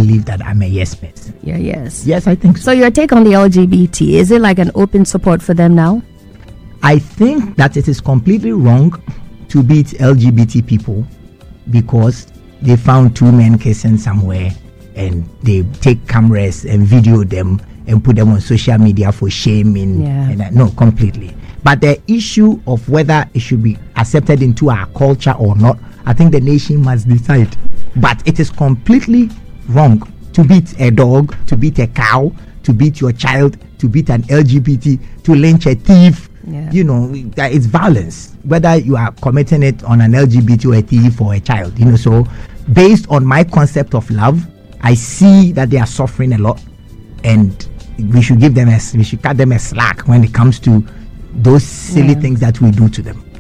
believe that I'm a yes person. Yeah, yes. Yes, I think so. So your take on the LGBT, is it like an open support for them now? I think that it is completely wrong to beat LGBT people because they found two men kissing somewhere and they take cameras and video them and put them on social media for shaming. No, completely. But the issue of whether it should be accepted into our culture or not, I think the nation must decide. But it is completely wrong to beat a dog, to beat a cow, to beat your child, to beat an LGBT, to lynch a thief. You know, it's violence, whether you are committing it on an LGBT or a thief or a child. You know, so based on my concept of love, I see that they are suffering a lot, and we should cut them a slack when it comes to those silly things that we do to them.